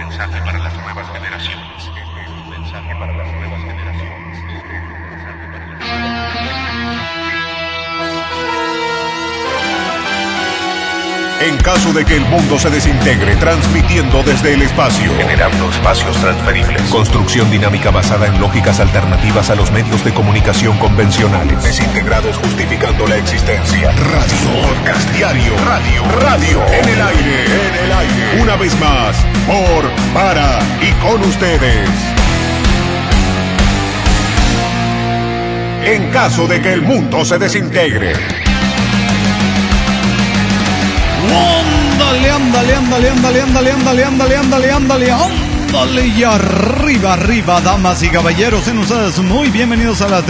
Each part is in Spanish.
mensaje para las nuevas generaciones. Este es un mensaje para las nuevas generaciones. Este es un mensaje para las nuevas generaciones. En caso de que el mundo se desintegre, transmitiendo desde el espacio, Generando espacios transferibles. construcción dinámica basada en lógicas alternativas a los medios de comunicación convencionales, desintegrados justificando la existencia, radio, podcast diario, radio, en el aire, una vez más, por, para y con ustedes. En caso de que el mundo se desintegre. Ándale, y arriba, damas y caballeros, sean ustedes muy bienvenidos a la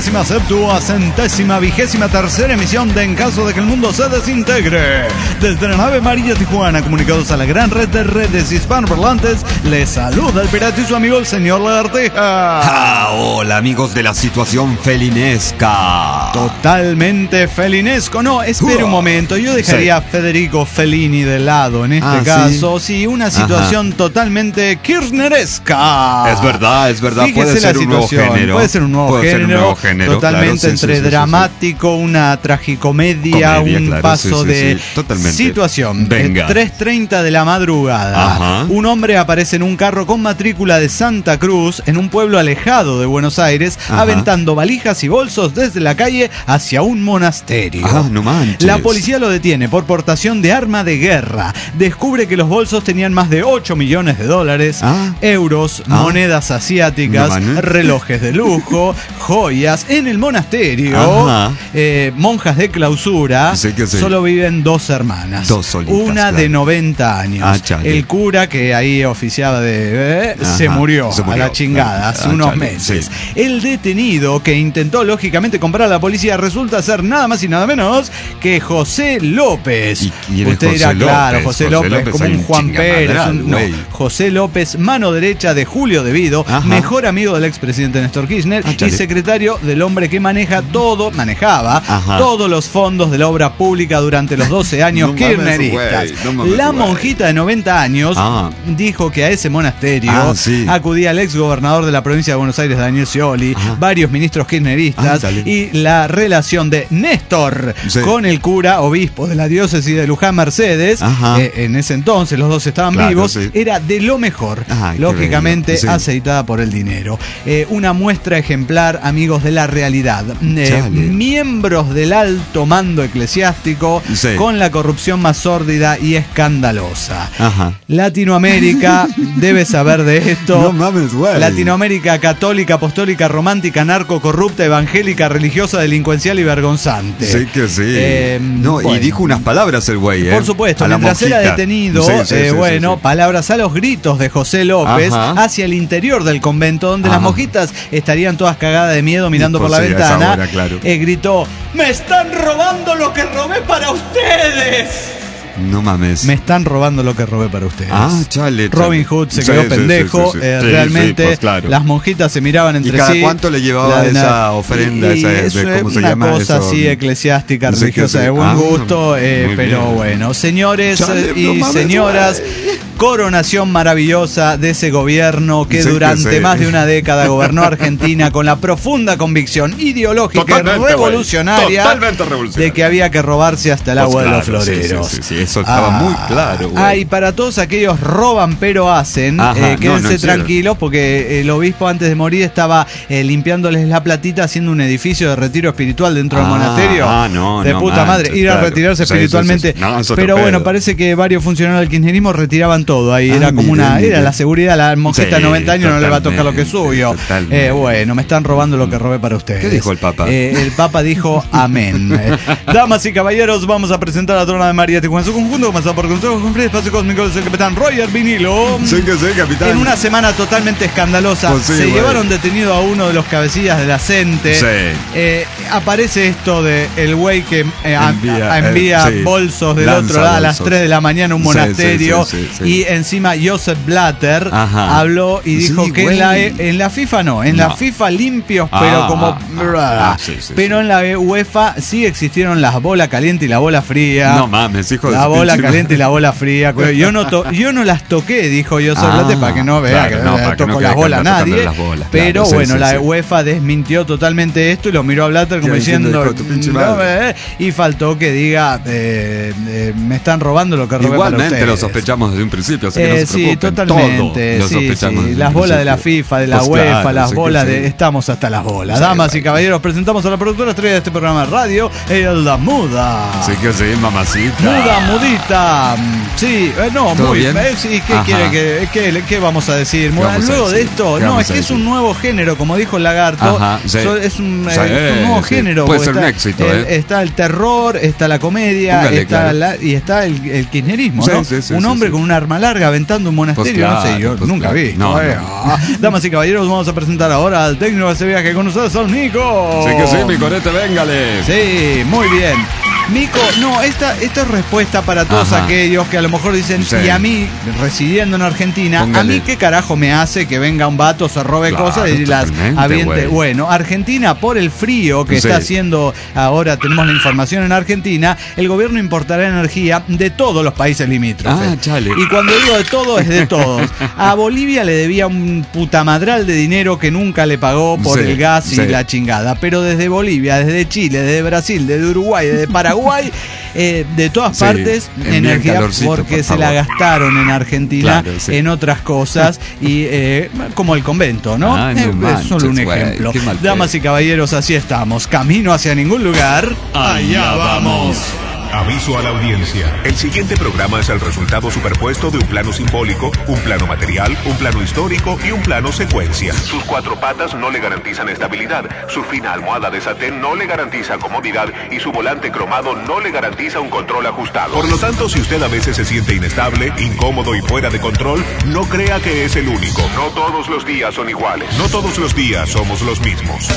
37ª emisión de En caso de que el mundo se desintegre. Desde la nave María Tijuana, comunicados a la gran red de redes hispanoparlantes, les saluda el pirata y su amigo el señor Lagartija. Hola amigos de la situación felinesca. Totalmente felinesco. No, espere un momento, yo dejaría a Federico Fellini de lado en este caso. Sí, una situación totalmente kirchneresca. Es verdad. Fíjese, Puede ser un nuevo género. Puede ser un nuevo género. Totalmente, claro, entre dramático, una tragicomedia, paso de situación. Venga. 3:30 de la madrugada. Ajá. Un hombre aparece en un carro con matrícula de Santa Cruz en un pueblo alejado de Buenos Aires, aventando valijas y bolsos desde la calle hacia un monasterio. No manches. La policía lo detiene por portación de arma de guerra. Descubre que los bolsos tenían más de 8 millones de dólares, euros, monedas asiáticas, relojes de lujo, joyas. En el monasterio, monjas de clausura, solo viven dos hermanas. Dos solitas, una de 90 años. El cura que ahí oficiaba se murió a la chingada hace unos meses. El detenido que intentó lógicamente comprar a la policía resulta ser nada más y nada menos que José López. Usted dirá, claro, José López como un Juan Pérez. José López, mano derecha de Julio De Vido, mejor amigo del expresidente Néstor Kirchner y secretario del hombre que manejaba todos los fondos de la obra pública durante los 12 años kirchneristas. La monjita de 90 años dijo que a ese monasterio acudía el ex gobernador de la provincia de Buenos Aires, Daniel Scioli, varios ministros kirchneristas y la relación de Néstor con el cura obispo de la diócesis de Luján, Mercedes, en ese entonces los dos estaban vivos, era de lo mejor, lógicamente aceitada por el dinero. Una muestra ejemplar, amigos, de la realidad. Miembros del alto mando eclesiástico con la corrupción más sórdida y escandalosa. Latinoamérica debe saber de esto. Latinoamérica católica, apostólica, romántica, narco, corrupta, evangélica, religiosa, delincuencial y vergonzante. Y dijo unas palabras el güey. Por supuesto, mientras era detenido, palabras a los gritos de José López hacia el interior del convento, donde las monjitas estarían todas cagadas de miedo mirando por la ventana. Gritó: ¡me están robando lo que robé para ustedes! No mames. Me están robando lo que robé para ustedes. Chale. Robin Hood se quedó pendejo. Realmente, las monjitas se miraban entre sí. ¿Y cada cuánto le llevaba esa ofrenda? ¿Cómo se llama? Una cosa así eclesiástica, religiosa, de buen gusto. Pero bueno, señores y señoras, coronación maravillosa de ese gobierno que durante más de una década gobernó Argentina con la profunda convicción ideológica y revolucionaria de que había que robarse hasta el agua de los floreros. Eso estaba muy claro. Y para todos aquellos roban pero hacen, quédense tranquilos, porque el obispo antes de morir estaba limpiándoles la platita, haciendo un edificio de retiro espiritual dentro del monasterio. De puta madre, ir a retirarse espiritualmente. Pero bueno, parece que varios funcionarios del kirchnerismo retiraban todo ahí. Era como era la seguridad. La monjita de 90 años no le va a tocar lo que es suyo. Bueno, me están robando lo que robé para ustedes. ¿Qué dijo el Papa? El Papa dijo amén. Damas y caballeros, vamos a presentar a la Trona de María Tijuana en su conjunto, comenzado por Consejo con Fred, Espacio Cósmico, del capitán Roger Vinilo. Capitán. En una semana totalmente escandalosa, llevaron detenido a uno de los cabecillas de la CENTE. Aparece esto de el güey que envía bolsos del otro lado a las 3 de la mañana a un monasterio y Y encima Joseph Blatter habló y dijo que en la FIFA en la FIFA limpios, pero como... pero en la UEFA sí existieron las bolas calientes y la bola fría. No mames, hijo de... La bola caliente y la bola fría. Yo no las toqué, dijo Joseph Blatter, para que no vea que no tocó las bolas nadie. Pero bueno, la UEFA desmintió totalmente esto y lo miró a Blatter como diciendo... y faltó que diga, me están robando lo que robé para ustedes. Igualmente lo sospechamos desde un principio, así que no se preocupen. Sí, totalmente. Las bolas de la FIFA, de la UEFA, las bolas de... Estamos hasta las bolas. Damas y caballeros, presentamos a la productora estrella de este programa de radio, La Muda. Sí que sí, mamacita. Mudita. Sí, muy bien. Sí, ¿qué quiere ¿qué vamos a decir? Luego de esto, es que es un nuevo género, como dijo el Lagarto. Es un nuevo género. Puede ser un éxito. Está el terror, está la comedia, y está el kirchnerismo, ¿no? Un hombre con un arma larga aventando un monasterio, no sé, yo nunca vi. Damas y caballeros, vamos a presentar ahora al técnico de este viaje con ustedes, son Nico. Sí que sí, mi corete, véngale. Sí, muy bien. Nico, esta es respuesta para todos aquellos que a lo mejor dicen, y a mí, residiendo en Argentina, a mí qué carajo me hace que venga un vato, se robe cosas y las aviente. Bueno, Argentina, por el frío que está haciendo ahora, tenemos la información en Argentina, el gobierno importará energía de todos los países limítrofes. Y cuando digo de todo, es de todos. A Bolivia le debía un putamadral de dinero que nunca le pagó por el gas y la chingada. Pero desde Bolivia, desde Chile, desde Brasil, desde Uruguay, desde Paraguay, de todas partes, energía, porque se la gastaron en Argentina en otras cosas, y como el convento, ¿no? Es solo un ejemplo. Damas y caballeros, así estamos. Camino hacia ningún lugar. Allá vamos. Aviso a la audiencia. El siguiente programa es el resultado superpuesto de un plano simbólico, un plano material, un plano histórico y un plano secuencia. Sus cuatro patas no le garantizan estabilidad, su fina almohada de satén no le garantiza comodidad y su volante cromado no le garantiza un control ajustado. Por lo tanto, si usted a veces se siente inestable, incómodo y fuera de control, no crea que es el único. No todos los días son iguales. No todos los días somos los mismos.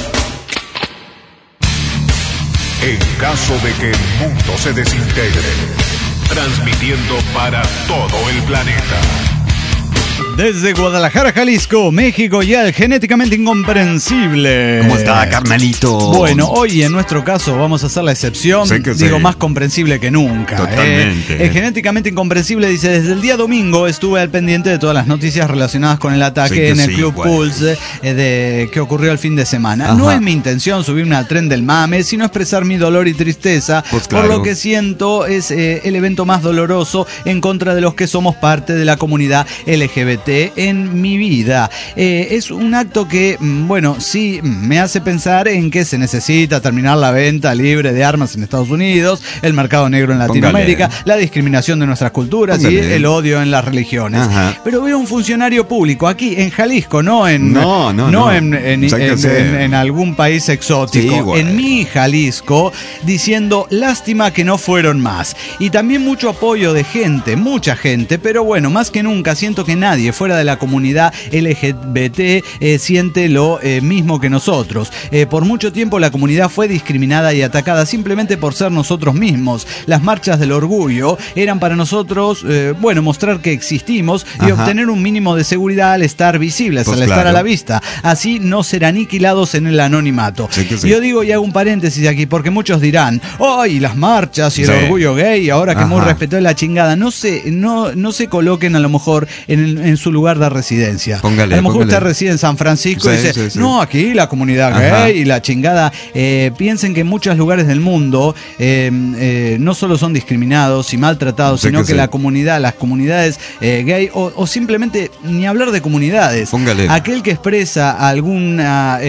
En caso de que el mundo se desintegre, transmitiendo para todo el planeta. Desde Guadalajara, Jalisco, México, ya el genéticamente incomprensible. ¿Cómo está, carnalito? Bueno, hoy en nuestro caso vamos a hacer la excepción. Digo, más comprensible que nunca. Totalmente. El genéticamente incomprensible dice: desde el día domingo estuve al pendiente de todas las noticias relacionadas con el ataque en el Club Pulse que ocurrió el fin de semana. No es mi intención subirme al tren del mame, sino expresar mi dolor y tristeza por lo que siento es el evento más doloroso en contra de los que somos parte de la comunidad LGBT en mi vida. Es un acto que, sí me hace pensar en que se necesita terminar la venta libre de armas en Estados Unidos, el mercado negro en Latinoamérica, la discriminación de nuestras culturas y el odio en las religiones. Pero veo un funcionario público aquí en Jalisco, no en algún país exótico, en mi Jalisco, diciendo: lástima que no fueron más. Y también mucho apoyo de gente, mucha gente, pero más que nunca siento que nadie fuera de la comunidad LGBT siente lo mismo que nosotros. Por mucho tiempo la comunidad fue discriminada y atacada simplemente por ser nosotros mismos. Las marchas del orgullo eran para nosotros, mostrar que existimos y obtener un mínimo de seguridad al estar visibles, estar a la vista. Así no ser aniquilados en el anonimato. Yo digo, y hago un paréntesis aquí, porque muchos dirán: ¡ay, las marchas y el orgullo gay! Ahora que muy respetó la chingada. No se coloquen a lo mejor en su lugar de residencia. A lo mejor usted reside en San Francisco y dice: no, aquí la comunidad gay y la chingada. Piensen que en muchos lugares del mundo no solo son discriminados y maltratados, sino que las comunidades gay o simplemente ni hablar de comunidades. Aquel que expresa alguna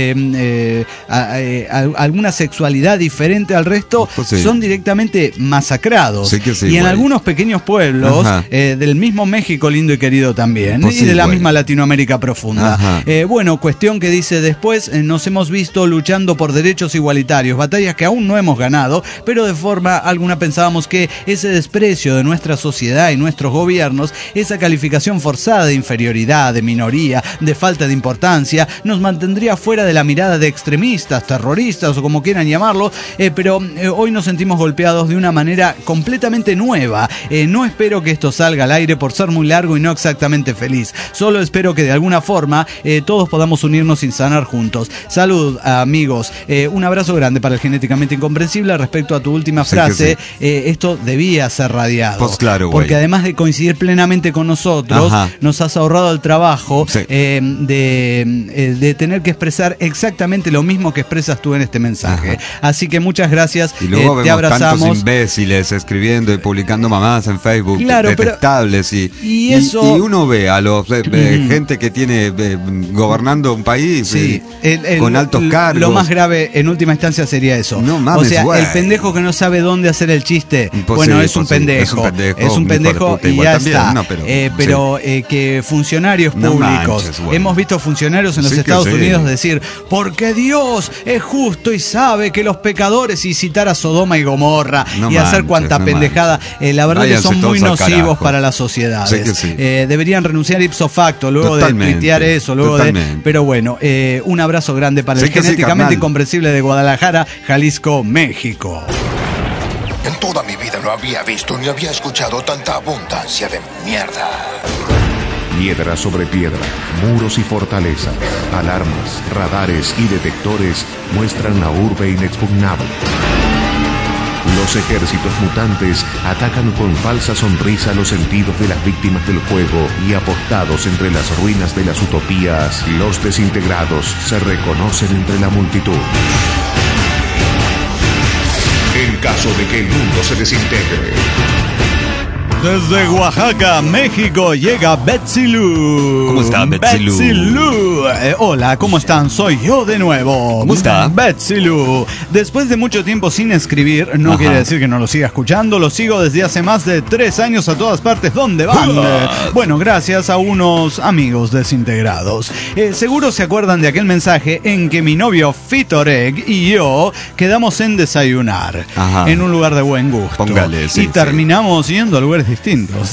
sexualidad diferente al resto son directamente masacrados. Y en algunos pequeños pueblos del mismo México lindo y querido también, también. Y de la misma Latinoamérica profunda. Bueno, cuestión que dice después, nos hemos visto luchando por derechos igualitarios, batallas que aún no hemos ganado, pero de forma alguna pensábamos que ese desprecio de nuestra sociedad y nuestros gobiernos, esa calificación forzada de inferioridad, de minoría, de falta de importancia, nos mantendría fuera de la mirada de extremistas, terroristas o como quieran llamarlo, pero hoy nos sentimos golpeados de una manera completamente nueva. No espero que esto salga al aire por ser muy largo y no exactamente feliz. Solo espero que de alguna forma todos podamos unirnos y sanar juntos. Salud, amigos. Un abrazo grande para el Genéticamente Incomprensible. Respecto a tu última frase, esto debía ser radiado. Pues claro, porque además de coincidir plenamente con nosotros, nos has ahorrado el trabajo de tener que expresar exactamente lo mismo que expresas tú en este mensaje. Así que muchas gracias. Y luego te vemos abrazamos. Tantos imbéciles escribiendo y publicando mamadas en Facebook, detestables, y uno ve a los gente que tiene gobernando un país con altos cargos. Lo más grave en última instancia sería eso. No mames, o sea, el pendejo que no sabe dónde hacer el chiste, es un pendejo. Es un pendejo y ya está. Pero que funcionarios públicos, hemos visto funcionarios en los Estados Unidos decir, porque Dios es justo y sabe que los pecadores, y citar a Sodoma y Gomorra y hacer cuanta pendejada, la verdad que son muy nocivos para las sociedades. Deberían renunciar ipso facto luego de tuitear eso, pero bueno, un abrazo grande para el Genéticamente Incomprensible de Guadalajara, Jalisco, México. En toda mi vida no había visto ni había escuchado tanta abundancia de mierda. Piedra sobre piedra, muros y fortalezas, alarmas, radares y detectores muestran la urbe inexpugnable. Los ejércitos mutantes atacan con falsa sonrisa los sentidos de las víctimas del juego y apostados entre las ruinas de las utopías, los desintegrados se reconocen entre la multitud. En caso de que el mundo se desintegre. Desde Oaxaca, México, llega Betsy Lou. ¿Cómo está, Betsy Lou? Betsy Lou. Hola, ¿cómo están? Soy yo de nuevo. ¿Cómo está? Betsy Lou. Después de mucho tiempo sin escribir, no quiere decir que no lo siga escuchando, lo sigo desde hace más de 3 años a todas partes donde van. Bueno, gracias a unos amigos desintegrados. Seguro se acuerdan de aquel mensaje en que mi novio Fitoreg y yo quedamos en desayunar en un lugar de buen gusto. Póngale, y terminamos yendo a lugares distintos.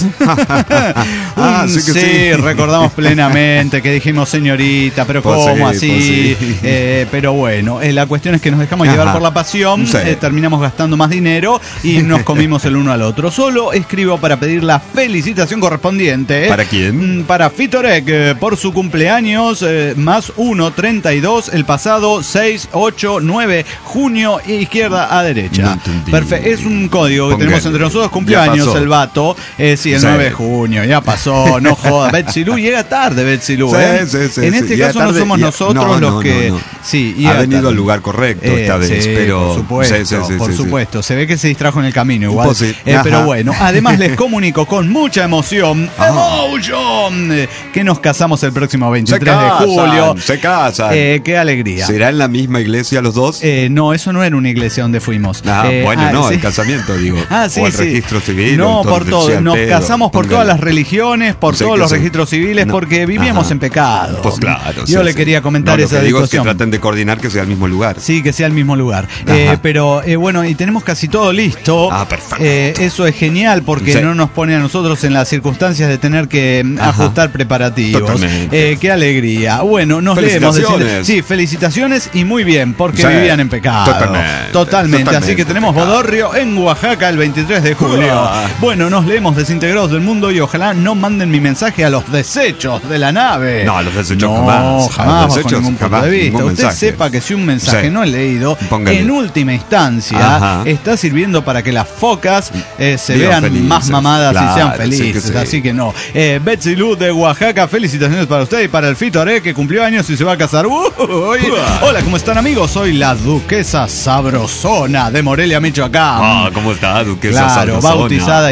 Sí, recordamos plenamente que dijimos señorita, pero ¿cómo así? Pero bueno, la cuestión es que nos dejamos llevar por la pasión, terminamos gastando más dinero y nos comimos el uno al otro. Solo escribo para pedir la felicitación correspondiente. ¿Para quién? Para Fitorek, por su cumpleaños, más 1-32, el pasado 6-8-9 junio, izquierda a derecha. Perfecto, es un código que tenemos entre nosotros, cumpleaños el vato. Sí, el 9 de junio, ya pasó, no jodas. Betsy Lou llega tarde, Betsy Lou. En este caso no somos nosotros los que... Sí, ha venido al lugar correcto esta vez, pero... Por supuesto, se ve que se distrajo en el camino igual. Pero bueno, además les comunico con mucha emoción, que nos casamos el próximo 23 de julio. Se casan. Qué alegría. ¿Será en la misma iglesia los dos? No, eso no era una iglesia donde fuimos. El casamiento, digo. O el registro civil. No, por todo. Nos casamos por todas las religiones, por todos los registros civiles, porque vivíamos en pecado. Pues claro. Yo le quería comentar esa situación. Lo que digo es que traten de coordinar que sea el mismo lugar. Sí, que sea el mismo lugar. Pero bueno, y tenemos casi todo listo. Perfecto. Eso es genial porque no nos pone a nosotros en las circunstancias de tener que ajustar preparativos. Qué alegría. Bueno, nos leemos. Sí, felicitaciones y muy bien, porque vivían en pecado. Totalmente. Así que tenemos bodorrio en Oaxaca el 23 de julio. Bueno, nos leemos Desintegrados del Mundo y ojalá no manden mi mensaje a los desechos de la nave. No, a los desechos jamás. Jamás, bajo ningún punto de vista. Usted sepa que si un mensaje no es leído, en última instancia está sirviendo para que las focas se vean felices, más mamadas y sean felices. Así que no. Betsy Lou de Oaxaca, felicitaciones para usted y para el Fitorek que cumplió años y se va a casar. Hola, ¿cómo están, amigos? Soy la duquesa sabrosona de Morelia, Michoacán. ¿Cómo está, duquesa sabrosona? Bautizada y aceptada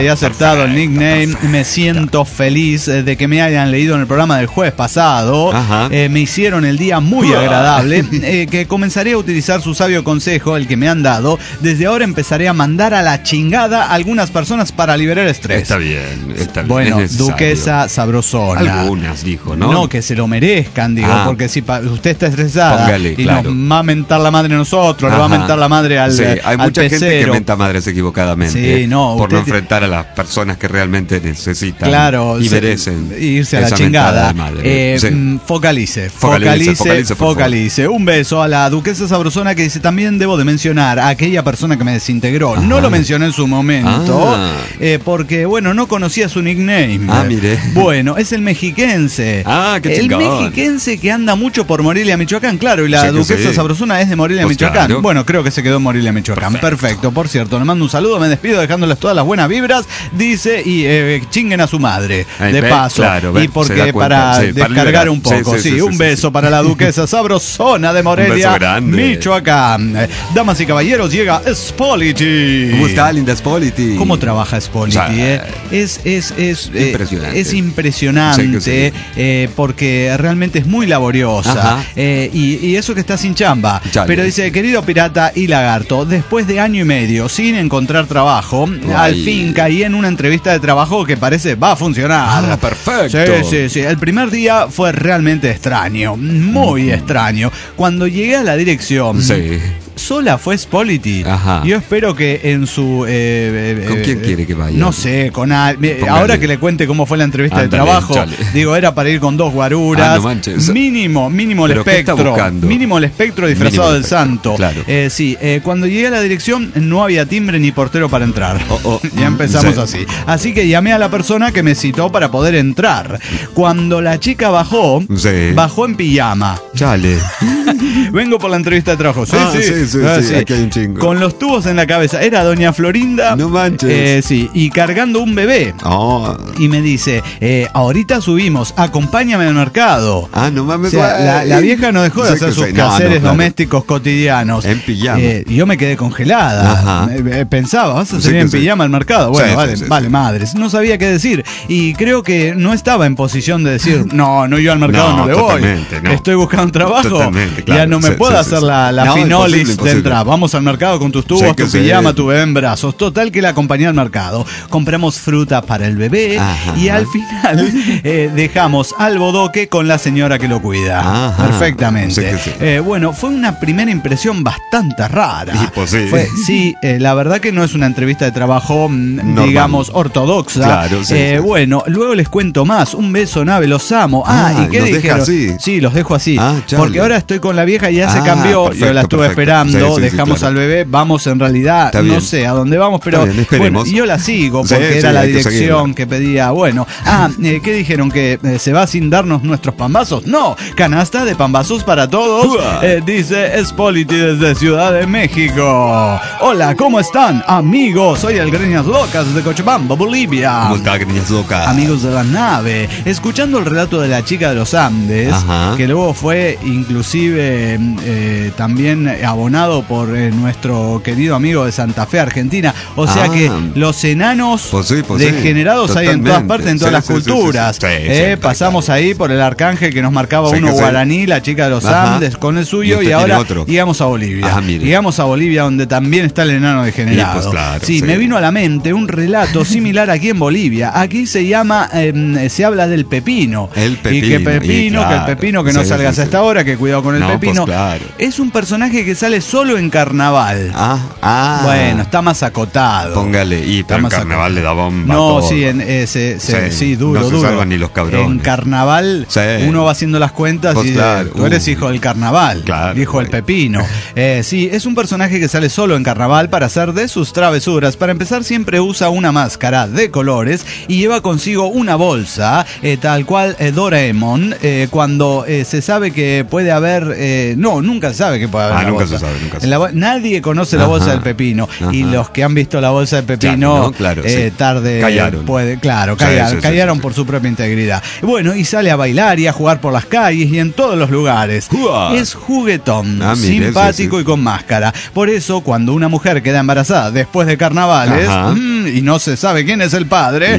gustado el nickname. Me siento feliz de que me hayan leído en el programa del jueves pasado. Me hicieron el día muy agradable. Que comenzaré a utilizar su sabio consejo, el que me han dado. Desde ahora empezaré a mandar a la chingada a algunas personas para liberar estrés. Está bien. Bueno, duquesa sabrosona. Algunas, dijo, ¿no? No, que se lo merezcan, digo, porque si usted está estresada, póngale, y nos va a mentar la madre a nosotros, le va a mentar la madre al hay mucha pecero. Gente que menta madres equivocadamente. Sí, no, por no enfrentar a las personas que realmente necesitan y merecen irse a la chingada. Focalice. Un beso a la duquesa sabrosona, que dice: también debo de mencionar a aquella persona que me desintegró. No lo mencioné en su momento, porque, bueno, no conocía su nickname. Mire. Bueno, es el mexiquense. Qué el mexiquense que anda mucho por Morelia, Michoacán. Claro, y la duquesa sabrosona es de Morelia, Michoacán. Claro. Bueno, creo que se quedó en Morelia, Michoacán. Perfecto. Por cierto, le mando un saludo, me despido dejándoles todas las buenas vibras. Dice, y chinguen a su madre. De paso. Y porque para descargar un poco. Un beso para la duquesa sabrosona de Morelia, Michoacán. Damas y caballeros, llega Spolity. ¿Cómo está, linda Spolity? ¿Cómo trabaja Spolity? Es impresionante. Es impresionante, porque realmente es muy laboriosa. Y eso que está sin chamba. Pero dice: querido pirata y lagarto, después de año y medio sin encontrar trabajo, al fin caí en una entrevista de trabajo que parece va a funcionar. Perfecto. Sí. El primer día fue realmente extraño, muy extraño. Cuando llegué a la dirección, sola fue Spolity. Yo espero que en su... ¿Con quién quiere que vaya? No sé, ahora que le cuente cómo fue la entrevista de trabajo. Digo, era para ir con 2 guaruras. Mínimo el espectro. Mínimo el espectro disfrazado del santo. Claro. Cuando llegué a la dirección no había timbre ni portero para entrar. Ya empezamos así. Así que llamé a la persona que me citó para poder entrar. Cuando la chica bajó en pijama. Chale. Vengo por la entrevista de trabajo. Sí. Aquí hay un chingo. Con los tubos en la cabeza. Era doña Florinda. No manches. Y cargando un bebé. Y me dice: ahorita subimos, acompáñame al mercado. No mames. O sea, la vieja no dejó de hacer sus quehaceres domésticos cotidianos. En pijama. Y yo me quedé congelada. Pensaba, ¿vas a salir en pijama al mercado? Bueno, vale, madres. No sabía qué decir. Y creo que no estaba en posición de decir: no, yo al mercado no le voy. Estoy buscando un trabajo. Ya no me puedo hacer la finolis de entrada. Vamos al mercado con tus tubos, tu pijama, tu bebé en brazos. Total que la acompañé al mercado. Compramos fruta para el bebé y al final dejamos al bodoque con la señora que lo cuida. Perfectamente. Bueno, fue una primera impresión bastante rara. La verdad que no es una entrevista de trabajo, digamos, ortodoxa. Claro, bueno, luego les cuento más. Un beso, nave, los amo. ¿Y qué dijeron? Sí, los dejo así. Porque ahora estoy con la vieja y ya se cambió. Yo la estuve esperando, dejamos al bebé. Vamos, en realidad, no sé a dónde vamos, pero bueno, yo la sigo porque era la dirección que pedía. Bueno, ¿qué dijeron? ¿Que se va sin darnos nuestros pambazos? No, canasta de pambazos para todos, dice Spolity desde Ciudad de México. Hola, ¿cómo están, amigos? Soy el Greñas Locas de Cochabamba, Bolivia. ¿Cómo está, Greñas Locas? Amigos de la nave, escuchando el relato de la chica de los Andes, que luego fue inclusive también abonado por nuestro querido amigo de Santa Fe, Argentina. O sea que los enanos degenerados hay en todas partes, en todas las culturas. Pasamos ahí por el arcángel que nos marcaba uno guaraní, la chica de los Andes con el suyo, y ahora llegamos a Bolivia. Llegamos a Bolivia, donde también está el enano degenerado. Me vino a la mente un relato similar aquí en Bolivia. Aquí se llama, se habla del pepino. Y que el pepino que no salgas a esta hora, que cuidado con el pepino. Es un personaje que sale solo en carnaval. Bueno, está más acotado. Póngale, pero en carnaval le da bomba. No, duro. No se salvan ni los cabrones. En carnaval uno va haciendo las cuentas y tú eres hijo del carnaval, hijo del pepino. Es un personaje que sale solo en carnaval para hacer de sus travesuras. Para empezar, siempre usa una máscara de colores y lleva consigo una bolsa, tal cual Doraemon, cuando se sabe que puede haber... nunca se sabe que puede haber nunca se sabe. Nadie conoce la bolsa del pepino. Y los que han visto la bolsa del pepino tarde callaron por su propia integridad. Bueno, y sale a bailar y a jugar por las calles y en todos los lugares. Es juguetón, simpático y con máscara. Por eso, cuando una mujer queda embarazada después de carnavales, y no se sabe quién es el padre,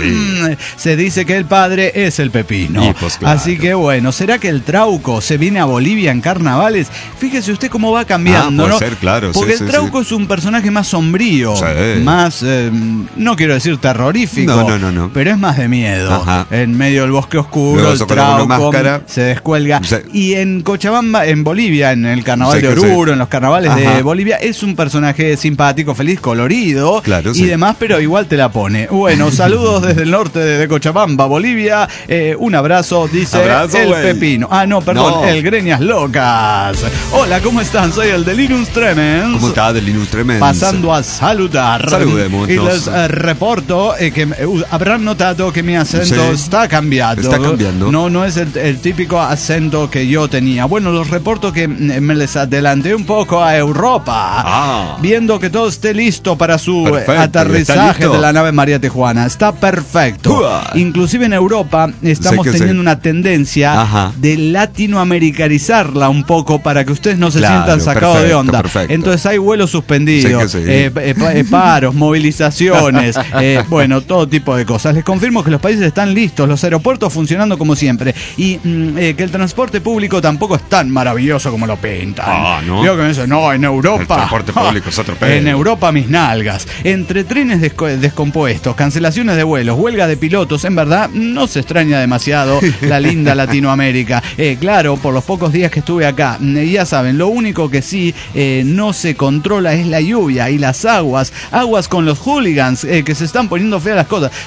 se dice que el padre es el pepino. Pues claro. Así que bueno, ¿será que el Trauco se viene a Bolivia en carnavales? Fíjese usted cómo va cambiando, puede ¿no? ser, claro. Porque el Trauco es un personaje más sombrío, más, no quiero decir terrorífico, no. Pero es más de miedo. Ajá. En medio del bosque oscuro, luego el Trauco se descuelga. Y en Cochabamba, en Bolivia, en el carnaval de Oruro, en los carnavales de Bolivia, es un personaje simpático, feliz, colorido y demás, pero igual te la pone. Bueno, saludos desde el norte de Cochabamba, Bolivia. Un abrazo, dice el Pepino. El Greñas Locas. Hola, ¿cómo están? Soy el de Linus Tremens. ¿Cómo está, de Linus Tremens? Pasando a saludar. Saludemos. Y les reporto que habrán notado que mi acento está cambiando. Está cambiando. No es el típico acento que yo tenía. Bueno, los reporto que me les adelanté un poco a Europa. Viendo que todo esté listo para su aterrizaje de la nave María Tijuana. Está perfecto. Inclusive en Europa estamos teniendo una tendencia de latinoamericanizarla un poco para que ustedes no se sientan sacados de onda. Entonces hay vuelos suspendidos, paros, movilizaciones, bueno, todo tipo de cosas. Les confirmo que los países están listos, los aeropuertos funcionando como siempre y que el transporte público tampoco es tan maravilloso como lo pintan. ¿No? Yo que me dicen, no, en Europa. El transporte público es otro pedo. En Europa mis nalgas. Entre trenes descompuestos, cancelaciones de vuelos, huelga de pilotos, en verdad no se extraña demasiado la linda Latinoamérica. Claro, por los pocos días que estuve acá, ya saben, lo único que sí no se controla es la lluvia y las aguas con los hooligans que se están poniendo feas las cosas.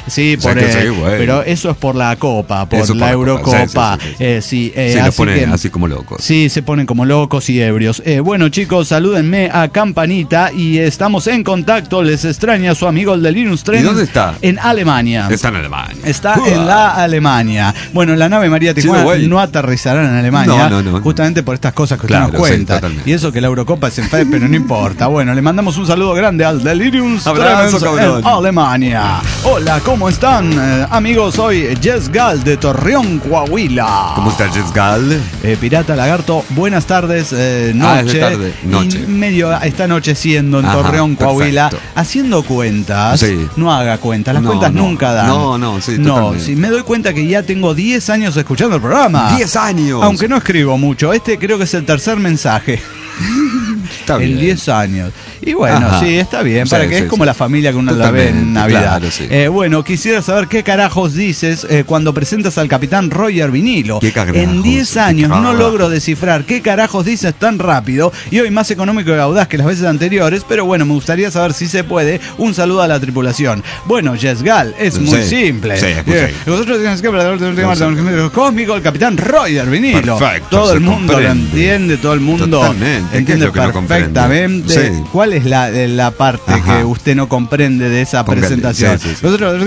Pero eso es por la Copa, por la Eurocopa. Se lo ponen así como locos. Sí, se ponen como locos y ebrios. Bueno, chicos, salúdenme a Campanita y estamos en contacto. Les extraña su amigo el de Linus Tremens. ¿Y dónde está? En Alemania. Está en Alemania. Está en la Alemania. Bueno, la nave María Tijuana no aterrizará en Alemania. No. Justamente por estas cosas que usted nos cuenta. Y eso que la Eurocopa es en fe, pero no importa. Bueno, le mandamos un saludo grande al Delirium Tremens en Alemania. Hola, ¿cómo están? Amigos, soy Jess Gal de Torreón, Coahuila. ¿Cómo está Jess Gal? Pirata Lagarto, buenas tardes, noche. Noche. Medio está anocheciendo en Torreón, Coahuila. Haciendo cuentas, no haga cuentas, las cuentas nunca dan. No, si me doy cuenta que ya tengo 10 años escuchando el programa. 10 años. Aunque no escribo mucho, creo que es el tercer mensaje. Está bien. En 10 años. Y bueno, está bien, para que es como la familia que uno la ve en Navidad. Claro, bueno, quisiera saber qué carajos dices cuando presentas al capitán Roger Vinilo. En 10 años no logro descifrar qué carajos dices tan rápido y hoy más económico y audaz que las veces anteriores, pero bueno, me gustaría saber si se puede. Un saludo a la tripulación. Bueno, Jess Gal, es muy simple. Vosotros tenés que hablar cósmico, el capitán Roger Vinilo. Perfecto, todo el mundo lo entiende, todo el mundo entiende perfectamente. ¿Cuál es la parte que usted no comprende de esa presentación? Nosotros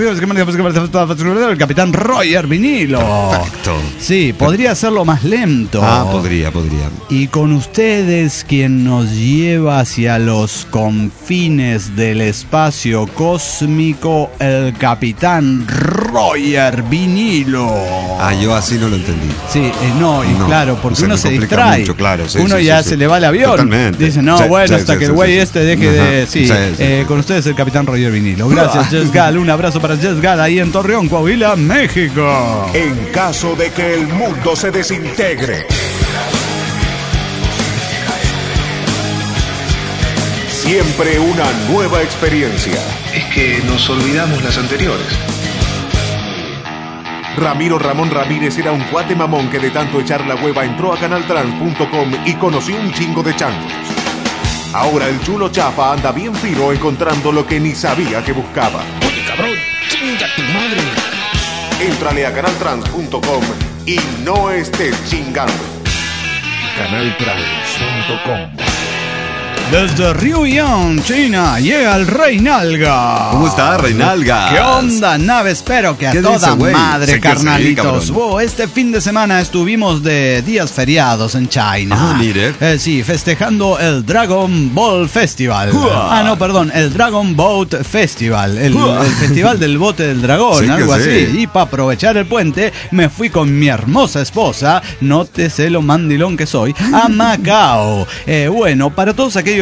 el capitán Roger Vinilo. Perfecto. Sí, podría hacerlo más lento. Podría. Y con ustedes, quien nos lleva hacia los confines del espacio cósmico, el capitán Roger Vinilo. Yo así no lo entendí. Sí, claro, porque uno se distrae. Mucho, claro, uno ya se le va el avión. Totalmente. Dice, hasta que el güey deje de... Con ustedes el capitán Roger Vinilo. Gracias, Jess Gal. Un abrazo para Jess Gal ahí en Torreón, Coahuila, México. En caso de que el mundo se desintegre, siempre una nueva experiencia. Es que nos olvidamos las anteriores. Ramiro Ramón Ramírez era un cuate mamón que de tanto echar la hueva entró a canaltrans.com y conoció un chingo de changos. Ahora el chulo chafa anda bien fino encontrando lo que ni sabía que buscaba. Oye, cabrón, chinga tu madre. Éntrale a canaltrans.com y no estés chingando. Canaltrans.com. Desde Ryuyang, China, llega el Rey Nalga. ¿Cómo está, Rey Nalga? ¿Qué onda, nave? Espero que a toda madre, carnalitos. Este fin de semana estuvimos de días feriados en China. Mire. Sí, festejando el Dragon Ball Festival. El Dragon Boat Festival. El festival del bote del dragón, algo así. Y para aprovechar el puente, me fui con mi hermosa esposa, nótese lo mandilón que soy, a Macao. Bueno, para todos aquellos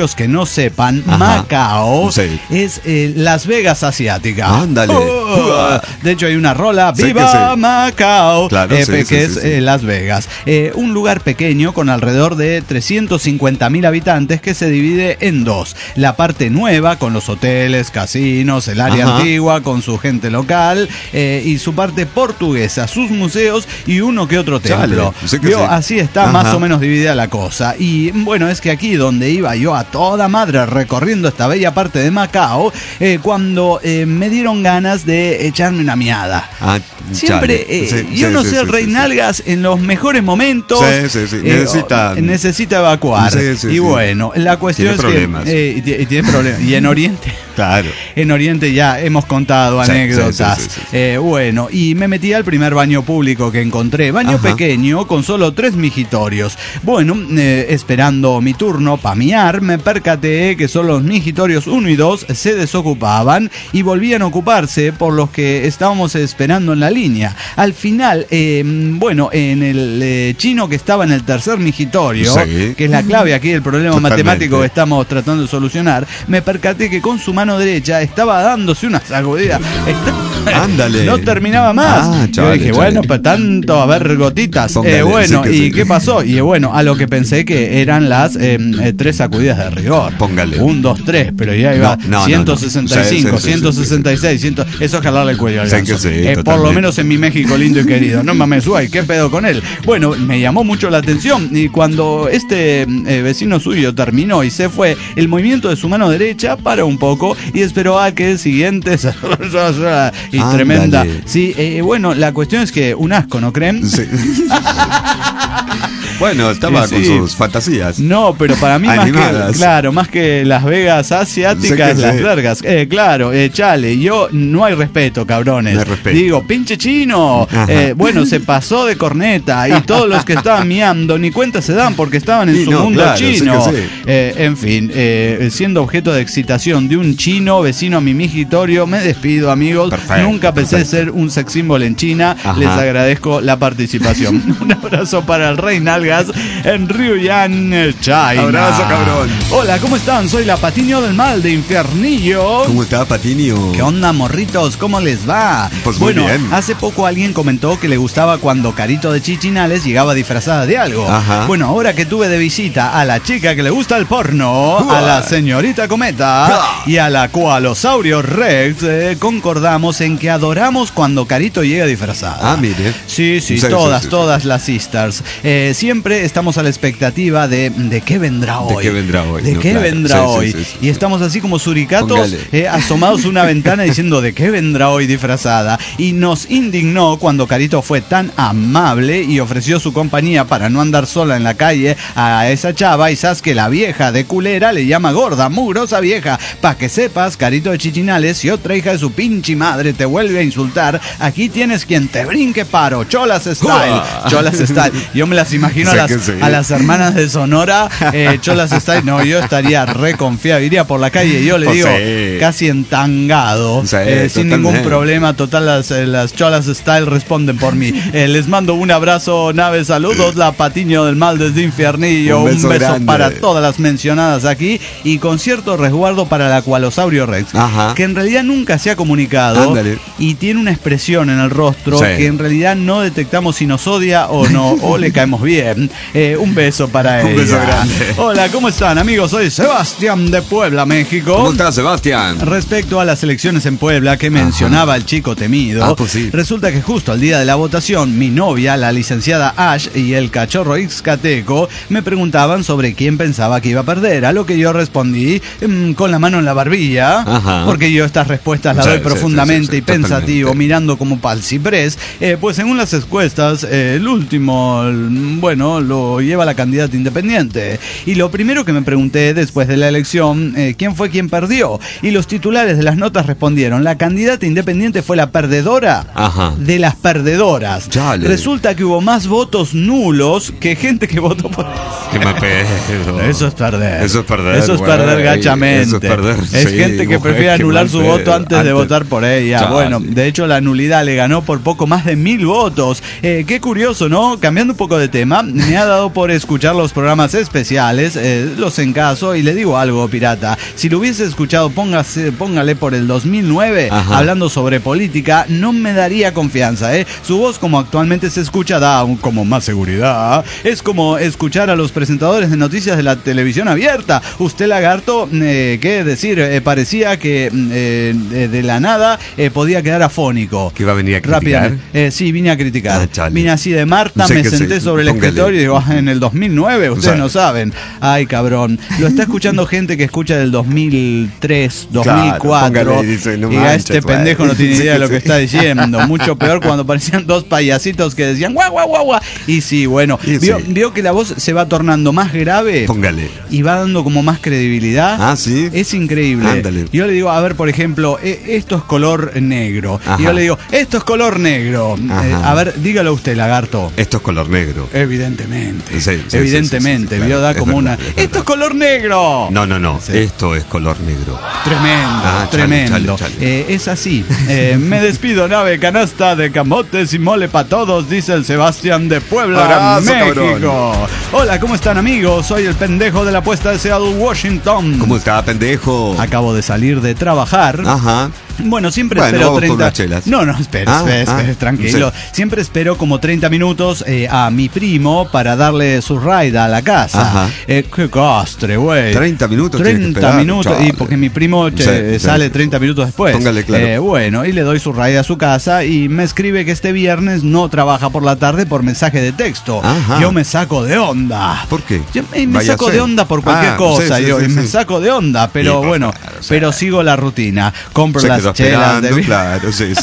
aquellos que no sepan, Macao es Las Vegas asiática. Ándale. De hecho hay una rola, ¡Viva Macao! Claro, que es Las Vegas. Un lugar pequeño con alrededor de 350.000 habitantes que se divide en dos. La parte nueva con los hoteles, casinos, el área antigua con su gente local y su parte portuguesa, sus museos y uno que otro templo. Así está más o menos dividida la cosa. Y bueno, es que aquí donde iba yo a toda madre recorriendo esta bella parte de Macao, cuando me dieron ganas de echarme una miada. Siempre, yo no sé, el Rey Nalgas en los mejores momentos necesita evacuar. Y bueno, la cuestión es que tiene problemas. Y en Oriente, en Oriente ya hemos contado anécdotas. Bueno, y me metí al primer baño público que encontré. Baño pequeño con solo 3 mijitorios. Bueno, esperando mi turno para miar, me percaté que solo los mijitorios 1 y 2 se desocupaban y volvían a ocuparse por los que estábamos esperando en la línea. Al final, bueno, en el chino que estaba en el tercer migitorio, que es la clave aquí del problema matemático que estamos tratando de solucionar, me percaté que con su mano derecha estaba dándose una sacudida. Ándale. No terminaba más. Yo dije, bueno, pues tanto, a ver, gotitas. Bueno, ¿y qué pasó? Y bueno, a lo que pensé que eran las 3 sacudidas de rigor. Póngale. 1, 2, 3, pero ya iba 165, 166, 100. Eso es jalarle el cuello al ganso. Por lo menos en mi México lindo y querido. No mames, guay, ¿qué pedo con él? Bueno, me llamó mucho la atención y cuando este vecino suyo terminó y se fue, el movimiento de su mano derecha paró un poco y esperó a que el siguiente y tremenda. Sí, bueno, la cuestión es que un asco, ¿no creen? Sí. Bueno, estaba con sus fantasías. No, pero para mí más que Las Vegas asiáticas, las largas. Claro, chale, yo no hay respeto, cabrones. No hay respeto. Digo, pinche chino. Bueno, se pasó de corneta y todos los que estaban miando ni cuenta se dan porque estaban en su mundo chino. En fin, siendo objeto de excitación de un chino vecino a mi migitorio, me despido, amigos. Nunca pensé ser un sex symbol en China. Les agradezco la participación. Un abrazo para el Rey Nalgas en Ryuyan, China. Abrazo, cabrón. Hola, ¿cómo están? Soy la Patiño del Mal de Infiernillo. ¿Cómo está, Patiño? ¿Qué onda, morritos? ¿Cómo les va? Pues bueno, muy bien. Hace poco alguien comentó que le gustaba cuando Carito de Chichinales llegaba disfrazada de algo. Bueno, ahora que tuve de visita a la chica que le gusta el porno, a la señorita Cometa y a la Koalosaurio Rex, concordamos en que adoramos cuando Carito llega disfrazada. Mire. Sí, todas las sisters. Siempre estamos a la expectativa de qué vendrá hoy. ¿De qué vendrá hoy? ¿De qué vendrá hoy? Y estamos así como suricatos asomados a una ventana diciendo ¿de qué vendrá hoy disfrazada? Y nos indignó cuando Carito fue tan amable y ofreció su compañía para no andar sola en la calle a esa chava, y sabes que la vieja de culera le llama gorda, mugrosa vieja. Pa' que sepas, Carito de Chichinales, si otra hija de su pinche madre te vuelve a insultar, aquí tienes quien te brinque paro. Cholas Style. Cholas Style. Yo me las imagino a las hermanas de Sonora, Cholas Style. No, yo estaría reconfiado, iría por la calle y yo le digo, casi entangado, sin ningún problema. Total, las Cholas Style responden por mí. Les mando un abrazo, nave, saludos, la Patiño del Mal desde Infiernillo. Un beso para todas las mencionadas aquí y con cierto resguardo para la Koalosaurio Rex, que en realidad nunca se ha comunicado. Y tiene una expresión en el rostro que en realidad no detectamos si nos odia o no, o le caemos bien. Un beso para ella. Un beso grande. Hola, ¿cómo están, amigos? Soy Sebastián de Puebla, México. ¿Cómo estás, Sebastián? Respecto a las elecciones en Puebla que mencionaba el chico temido, resulta que justo al día de la votación, mi novia, la licenciada Ash, y el cachorro Ixcateco me preguntaban sobre quién pensaba que iba a perder, a lo que yo respondí con la mano en la barbilla, porque yo estas respuestas las doy profundamente y pensativo, mirando como pa'l ciprés, pues según las encuestas, el último, bueno, lo lleva la candidata independiente. Y lo primero que me pregunté después de la elección, ¿quién fue quien perdió? Y los titulares de las notas respondieron, la candidata independiente fue la perdedora de las perdedoras. Resulta que hubo más votos nulos que gente que votó por eso. Eso es perder. Eso es perder. Eso es perder gachamente. Eso es perder. Es gente que prefiere anular su voto antes de votar por ella. Bueno, de hecho la nulidad le ganó por poco más de 1000 votos. Qué curioso, ¿no? Cambiando un poco de tema, me ha dado por escuchar los programas especiales, los hacen caso y le digo algo, pirata. Si lo hubiese escuchado, póngale por el 2009, hablando sobre política, no me daría confianza, ¿eh? Su voz, como actualmente se escucha, da como más seguridad. Es como escuchar a los presentadores de noticias de la televisión abierta. Usted, lagarto, qué decir, parecía que de la nada podía quedar afónico. ¿Que iba a venir a criticar? Sí, vine a criticar. Vine así de Marta, me senté sobre el escritorio y digo, en el 2009, ustedes no saben. Ay, cabrón. Lo está escuchando gente que escucha del 2003, 2004. Y a este pendejo no tiene idea de lo que está diciendo. Mucho peor cuando parecían dos payasitos que decían guau, guau, guau, guau. Y sí, bueno, vio que la voz se va tornando más grave. Póngale. Y va dando como más credibilidad. Ah, sí. Es increíble. Ándale. Yo le digo, a ver, por ejemplo, esto es color negro. Y yo le digo, esto es color negro. A ver, dígalo usted, lagarto. Esto es color negro. Evidentemente. Evidentemente. Vio, da como una. ¡Esto es color negro! No. Sí. Esto es color negro. Tremendo. Chale. Es así. Me despido, nave canasta de camotes y mole para todos, dice el Sebastián de Puebla, abrazo, México. Cabrón. Hola, ¿cómo están, amigos? Soy el pendejo de la puesta de Seattle, Washington. ¿Cómo está, pendejo? Acabo de salir de trabajar. Bueno, siempre espero 30. No, espera, tranquilo. Sí. Siempre espero como 30 minutos a mi primo para darle su ride a la casa. Qué castre, güey. 30 minutos. 30 minutos, y porque mi primo sale 30 minutos después. Póngale claro. Bueno, y le doy su ride a su casa y me escribe que este viernes no trabaja por la tarde por mensaje de texto. Yo me saco de onda. ¿Por qué? Yo me saco de onda por cualquier cosa. Me saco de onda, pero bueno, pero sigo la rutina. Compro las chelas de claro, sí.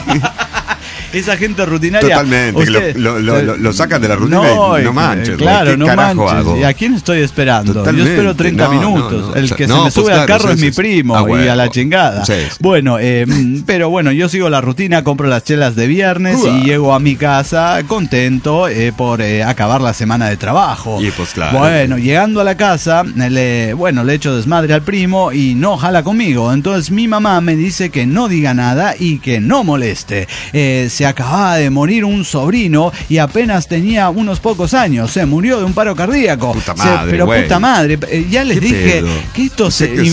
Esa gente rutinaria. Totalmente, usted, lo sacan de la rutina y no manches. Claro, no manches. ¿Y a quién estoy esperando? Totalmente. Yo espero 30 minutos. El que se me sube al carro es mi primo y a la chingada. Bueno, pero bueno, yo sigo la rutina, compro las chelas de viernes y llego a mi casa contento por acabar la semana de trabajo. Y pues claro. Bueno, llegando a la casa, le echo desmadre al primo y no jala conmigo. Entonces mi mamá me dice que no diga nada y que no moleste. Se acababa de morir un sobrino y apenas tenía unos pocos años. Se murió de un paro cardíaco. Puta madre, ya les dije que esto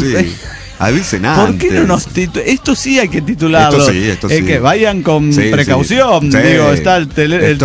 avisen antes. ¿Por qué no nos esto sí hay que titularlo? Esto sí. Que vayan con precaución. Sí. Digo, está el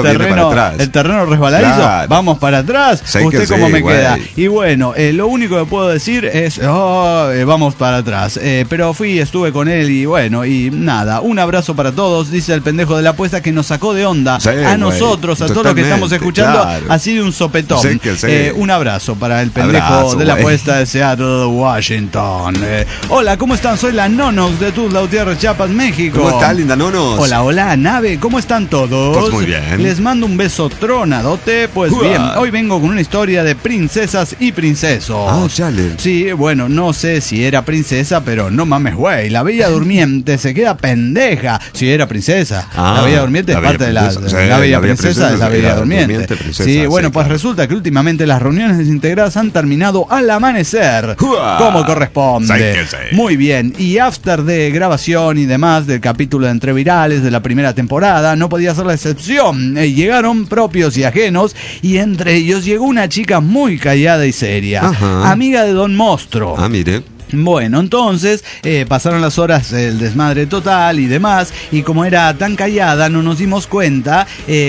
terreno resbaladizo. Claro. Vamos para atrás. ¿Usted cómo me queda? Y bueno, lo único que puedo decir es vamos para atrás. Pero estuve con él y bueno, y nada. Un abrazo para todos, dice el pendejo de la apuesta, que nos sacó de onda a nosotros, a todos los que estamos escuchando, así de un sopetón. Un abrazo para el pendejo de la apuesta de Seattle, Washington. Hola, ¿cómo están? Soy la Nonox de Tuzla Gutiérrez, Chiapas, México. ¿Cómo está, linda Nonox? Hola, nave, ¿cómo están todos? Pues muy bien. Les mando un beso tronadote. Pues bien, hoy vengo con una historia de princesas y princesos. Chale. Sí, bueno, no sé si era princesa, pero no mames, güey. La Bella Durmiente se queda pendeja si era princesa. La Bella Durmiente es parte de la Bella Princesa, es la Bella Durmiente. Sí, bueno, pues resulta que últimamente las reuniones desintegradas han terminado al amanecer, como corresponde. Muy bien, y after de grabación y demás del capítulo de Entre Virales de la primera temporada, no podía ser la excepción. Llegaron propios y ajenos, y entre ellos llegó una chica muy callada y seria, amiga de Don Monstruo. Mire. Bueno, entonces pasaron las horas del desmadre total y demás, y como era tan callada no nos dimos cuenta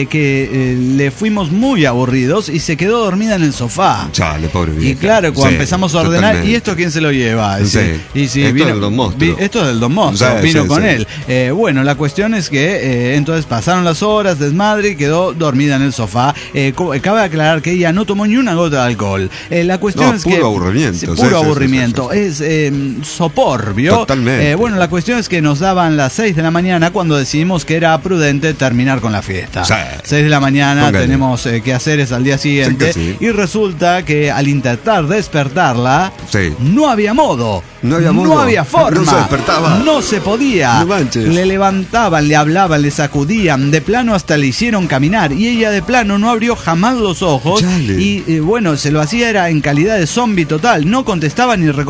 que le fuimos muy aburridos y se quedó dormida en el sofá. Chale, pobre vieja. Y claro, cuando empezamos a ordenar, totalmente. ¿Y esto quién se lo lleva? Esto es del Don Monstruo. Esto es del Don Monstruo, vino con él. Bueno, la cuestión es que entonces pasaron las horas, desmadre, y quedó dormida en el sofá. Cabe aclarar que ella no tomó ni una gota de alcohol. La cuestión es puro aburrimiento. Puro aburrimiento. Es sopor, ¿vio? Totalmente. Bueno, la cuestión es que nos daban las 6 de la mañana cuando decidimos que era prudente terminar con la fiesta. 6 de la mañana, tenemos que hacer es al día siguiente. Y resulta que al intentar despertarla, no había modo. No había forma. No se despertaba. No se podía. No manches. Le levantaban, le hablaban, le sacudían. De plano hasta le hicieron caminar. Y ella de plano no abrió jamás los ojos. Y bueno, se lo hacía era en calidad de zombie total. No contestaba ni reconocía a nadie.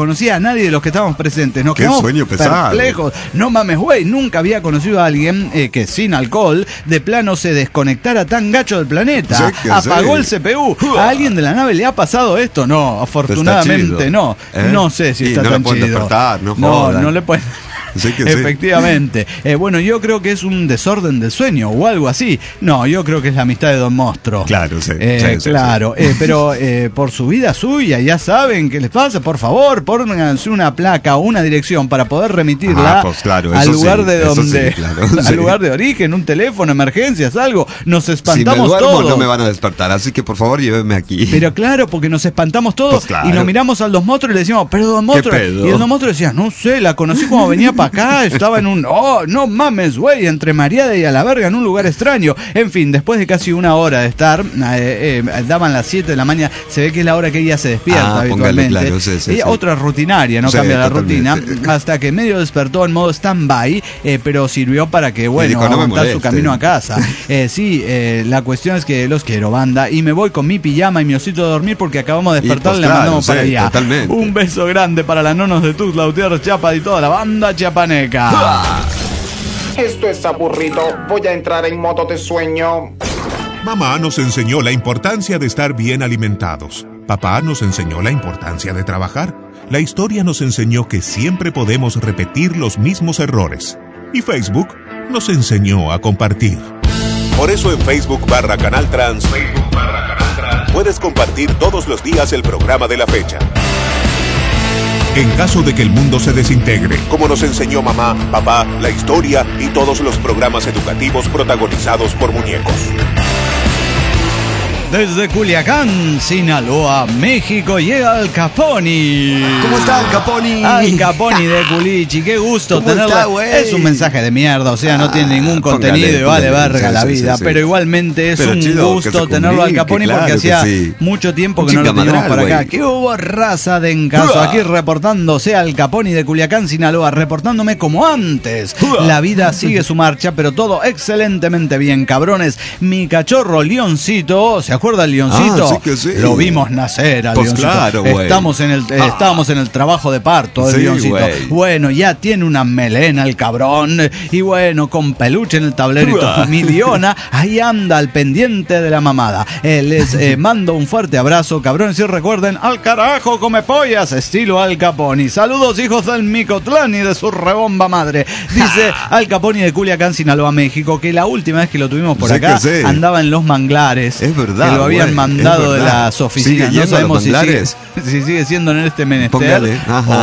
nadie de los que estábamos presentes. Nos quedamos perplejos. No mames, güey, nunca había conocido a alguien que sin alcohol de plano se desconectara tan gacho del planeta. Apagó el CPU. ¿A alguien de la nave le ha pasado esto? No, afortunadamente no. No sé si está tan chido. No le pueden... Sí que efectivamente. Sí. Bueno, yo creo que es un desorden del sueño o algo así. No, yo creo que es la amistad de Don Monstruo. Claro, sí. Claro, sí. Pero por su vida suya, ya saben qué les pasa. Por favor, pónganse una placa o una dirección para poder remitirla al lugar de donde, al lugar de origen, un teléfono, emergencias, algo. Nos espantamos si me duermo, todos. No me van a despertar, así que por favor llévenme aquí. Pero claro, porque nos espantamos todos y nos miramos al Don Monstruo y le decimos, pero Don Monstruo. Y el Don Monstruo decía, no sé, la conocí cuando venía para acá, estaba en un... Oh, no mames, güey, entre Mariada y a la verga en un lugar extraño. En fin, después de casi una hora de estar, daban las 7 de la mañana, se ve que es la hora que ella se despierta habitualmente. Claro, ella, otra rutinaria, no cambia la rutina, hasta que medio despertó en modo stand-by, pero sirvió para que, bueno, dijo, aguantar su camino a casa. La cuestión es que los quiero, banda, y me voy con mi pijama y mi osito de dormir porque acabamos de despertar y le mandamos para allá. Totalmente. Un beso grande para las nonos de Tuxtla Gutiérrez, Chiapas y toda la banda chiapaneca. Esto es aburrido. Voy a entrar en modo de sueño. Mamá nos enseñó la importancia de estar bien alimentados. Papá nos enseñó la importancia de trabajar. La historia nos enseñó que siempre podemos repetir los mismos errores. Y Facebook nos enseñó a compartir. Por eso en Facebook/Canal Trans, puedes compartir todos los días el programa de la fecha. En caso de que el mundo se desintegre, como nos enseñó mamá, papá, la historia y todos los programas educativos protagonizados por muñecos. Desde Culiacán, Sinaloa, México, llega Al Caponi. ¿Cómo está Al Caponi? Al Caponi de Culichi, qué gusto tenerlo. Es un mensaje de mierda, o sea, no tiene ningún contenido y vale verga la vida, pero igualmente es un gusto tenerlo Al Caponi porque hacía mucho tiempo que no lo teníamos por acá. ¿Qué hubo, raza de encaso? Aquí reportándose Al Caponi de Culiacán, Sinaloa, reportándome como antes. La vida sigue su marcha, pero todo excelentemente bien, cabrones. Mi cachorro Leoncito, ¿se acuerda el Leoncito? Sí. Lo vimos nacer al Leoncito. Claro, estábamos en el trabajo de parto del Leoncito. Bueno, ya tiene una melena el cabrón. Y bueno, con peluche en el tablero y todo. Mi Leona, ahí anda al pendiente de la mamada. Les mando un fuerte abrazo, cabrones. Y recuerden, al carajo come pollas, estilo Al Caponi. Saludos, hijos del Micotlán y de su rebomba madre. Dice Al Caponi de Culiacán, Sinaloa, México, que la última vez que lo tuvimos por acá andaba en los manglares. Es verdad. Que lo habían mandado de las oficinas. No sabemos si sigue siendo en este menester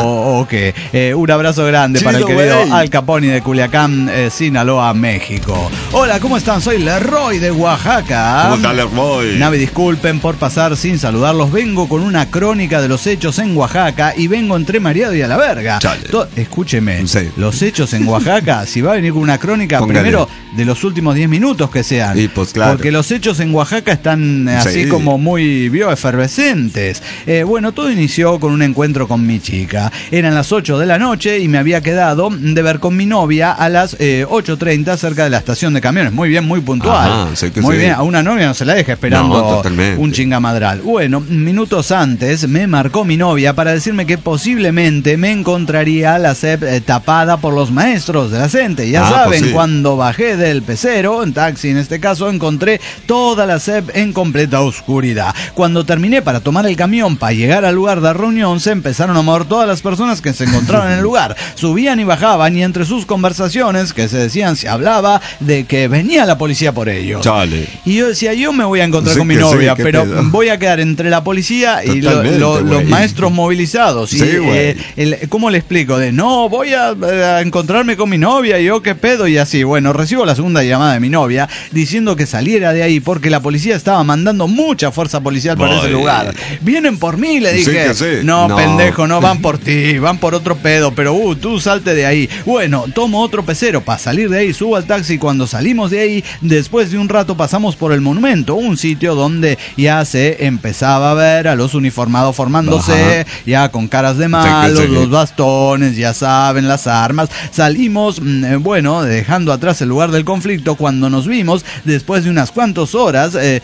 o qué. Un abrazo grande para el querido Al Caponi de Culiacán, Sinaloa, México. Hola, ¿cómo están? Soy Leroy de Oaxaca. ¿Cómo está Leroy? Nave, disculpen por pasar sin saludarlos. Vengo con una crónica de los hechos en Oaxaca y vengo entre mareado y a la verga. Escúcheme, los hechos en Oaxaca, si va a venir con una crónica, primero de los últimos 10 minutos que sean. Pues, claro. Porque los hechos en Oaxaca están así como muy efervescentes. Bueno, todo inició con un encuentro con mi chica. Eran las 8 de la noche y me había quedado de ver con mi novia a las 8:30 cerca de la estación de camiones. Muy bien, muy puntual. Muy bien, a una novia no se la deja esperando un chingamadral. Bueno, minutos antes me marcó mi novia para decirme que posiblemente me encontraría la SEP tapada por los maestros de la CENTE. Ya saben, cuando bajé del pecero, en taxi en este caso, encontré toda la SEP en completa oscuridad. Cuando terminé para tomar el camión para llegar al lugar de reunión, se empezaron a mover todas las personas que se encontraban en el lugar. Subían y bajaban y entre sus conversaciones que se decían, se hablaba de que venía la policía por ellos. Chale. Y yo decía, yo me voy a encontrar con mi novia, pero voy a quedar entre la policía y los maestros movilizados. Y, ¿cómo le explico? No, voy a encontrarme con mi novia, y yo qué pedo, y así. Bueno, recibo la segunda llamada de mi novia diciendo que saliera de ahí porque la policía estaba mandando mucha fuerza policial para ese lugar. Vienen por mí, le dije. No, pendejo, no van por ti, van por otro pedo, pero tú salte de ahí. Bueno, tomo otro pecero para salir de ahí, subo al taxi y cuando salimos de ahí, después de un rato pasamos por el monumento, un sitio donde ya se empezaba a ver a los uniformados formándose, ya con caras de malos, los bastones, ya saben, las armas. Salimos, bueno, dejando atrás el lugar del conflicto, cuando nos vimos, después de unas cuantas horas,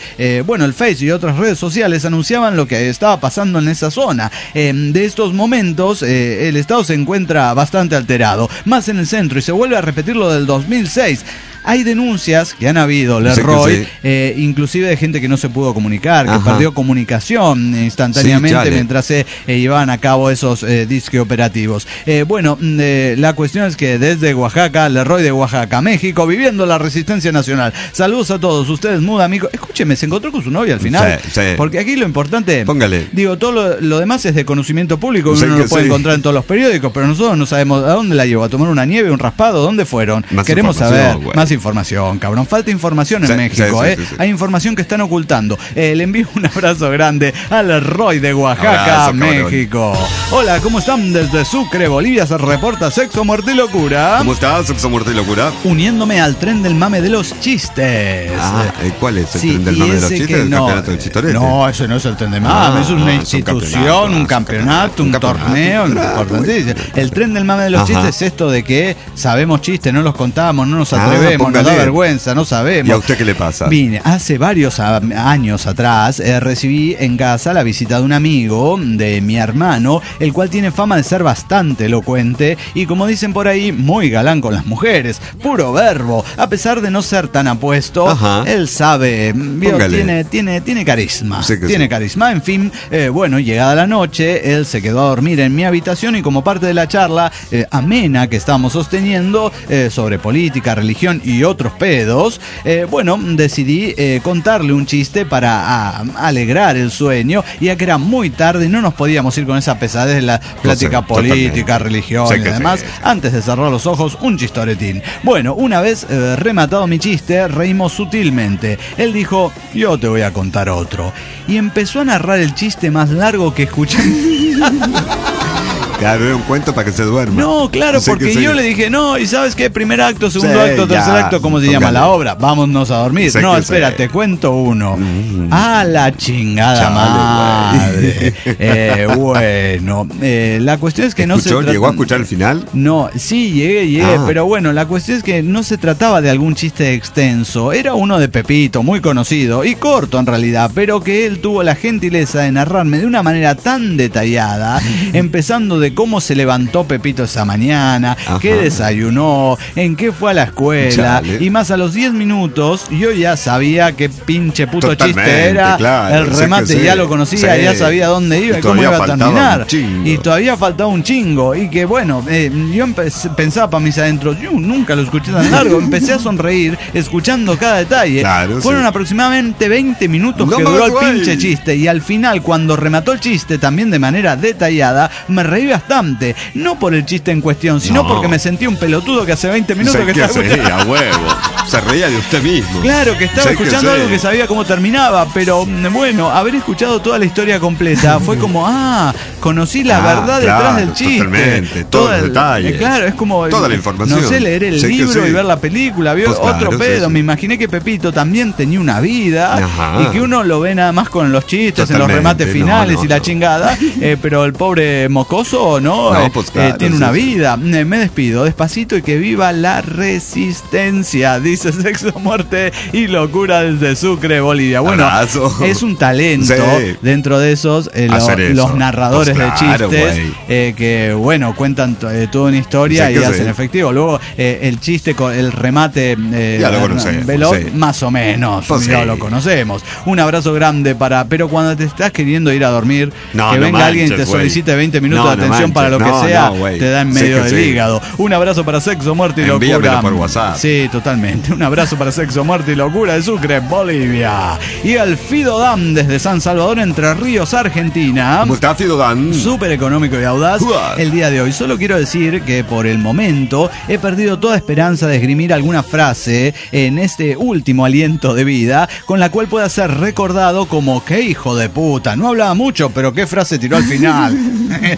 bueno, el Face y otras redes sociales anunciaban lo que estaba pasando en esa zona. De estos momentos, el estado se encuentra bastante alterado, más en el centro, y se vuelve a repetir lo del 2006. Hay denuncias que han habido, Leroy, inclusive de gente que no se pudo comunicar, que perdió comunicación instantáneamente mientras se llevaban a cabo esos disque operativos. Bueno, la cuestión es que desde Oaxaca, Leroy de Oaxaca, México, viviendo la resistencia nacional. Saludos a todos ustedes, Muda, amigo. Escúcheme, se encontró con su novia al final. Porque aquí lo importante, póngale. Digo, todo lo demás es de conocimiento público, uno lo puede encontrar en todos los periódicos, pero nosotros no sabemos a dónde la llevó, a tomar una nieve, un raspado, ¿dónde fueron? Queremos saber más información, cabrón. Falta información en México, sí. Hay información que están ocultando. Le envío un abrazo grande al Roy de Oaxaca, México. Hola, ¿cómo están? Desde Sucre, Bolivia, se reporta Sexo, Muerte y Locura. ¿Cómo estás, Sexo, Muerte y Locura? Uniéndome al tren del mame de los chistes. ¿Cuál es el tren del mame de los chistes? ¿El campeonato del chistorete? No, ese no es el tren del mame, es una institución, un campeonato, un torneo importantísimo. El tren del mame de los chistes es esto de que sabemos chistes, no los contamos, no nos atrevemos, nos da vergüenza, no sabemos. ¿Y a usted qué le pasa? Vine, hace varios años atrás, recibí en casa la visita de un amigo de mi hermano, el cual tiene fama de ser bastante elocuente y, como dicen por ahí, muy galán con las mujeres, puro verbo. A pesar de no ser tan apuesto, él sabe, tiene carisma. Tiene carisma, en fin. Bueno, llegada la noche, él se quedó a dormir en mi habitación y, como parte de la charla amena que estábamos sosteniendo sobre política, religión y otros pedos, bueno, decidí contarle un chiste para alegrar el sueño, ya que era muy tarde y no nos podíamos ir con esa pesadez de la plática política, religión y demás. Antes de cerrar los ojos, un chistoretín. Bueno, una vez rematado mi chiste, reímos sutilmente. Él dijo, yo te voy a contar otro. Y empezó a narrar el chiste más largo que escuché. Claro, era un cuento para que se duerma. No, claro, porque yo le dije, no, y ¿sabes qué? Primer acto, segundo acto, tercer acto, ¿cómo se llama la obra? Vámonos a dormir. No, espera, te cuento uno. La chingada madre. Bueno, la cuestión es que no se trataba... ¿Llegó a escuchar el final? No, sí, llegué, pero bueno, la cuestión es que no se trataba de algún chiste extenso. Era uno de Pepito, muy conocido y corto en realidad, pero que él tuvo la gentileza de narrarme de una manera tan detallada, empezando de cómo se levantó Pepito esa mañana, qué desayunó, en qué fue a la escuela, y más a los 10 minutos yo ya sabía qué pinche puto chiste era, el remate ya lo conocía, ya sabía dónde iba y cómo iba a terminar, y todavía faltaba un chingo, y que bueno, yo pensaba para mis adentros, yo nunca lo escuché tan largo, empecé a sonreír escuchando cada detalle, fueron aproximadamente 20 minutos que duró el pinche chiste, y al final, cuando remató el chiste también de manera detallada, me reí bastante, no por el chiste en cuestión, sino porque me sentí un pelotudo que hace 20 minutos que estaba escuchando. A huevo. Se reía de usted mismo. Claro, que estaba escuchando algo que sabía cómo terminaba, pero bueno, haber escuchado toda la historia completa fue como, conocí la verdad detrás del chiste. Totalmente, todos los detalles. Claro, es como, toda la información. No sé, leer el libro y ver la película, vio otro pedo. Me imaginé que Pepito también tenía una vida y que uno lo ve nada más con los chistes, en los remates finales y la chingada, pero el pobre mocoso, tiene una vida. Me despido despacito y que viva la resistencia, dice Sexo, Muerte y Locura desde Sucre, Bolivia. Bueno, es un talento dentro de esos los narradores de chistes que bueno, cuentan toda una historia y hacen efectivo. Luego el chiste con el remate veloz, más o menos, ya lo conocemos. Un abrazo grande pero cuando te estás queriendo ir a dormir, que venga alguien y te solicite 20 minutos de atención para lo que sea, te da en medio del hígado. Un abrazo para Sexo, Muerte y Locura. Envíamelo por WhatsApp. Sí, totalmente. Un abrazo para Sexo, Muerte y Locura de Sucre, Bolivia. Y al Fido Dan desde San Salvador, Entre Ríos, Argentina. ¿Cómo está, Fido Dan? Súper económico y audaz el día de hoy. Solo quiero decir que por el momento he perdido toda esperanza de esgrimir alguna frase en este último aliento de vida con la cual pueda ser recordado como qué hijo de puta. No hablaba mucho, pero qué frase tiró al final. Es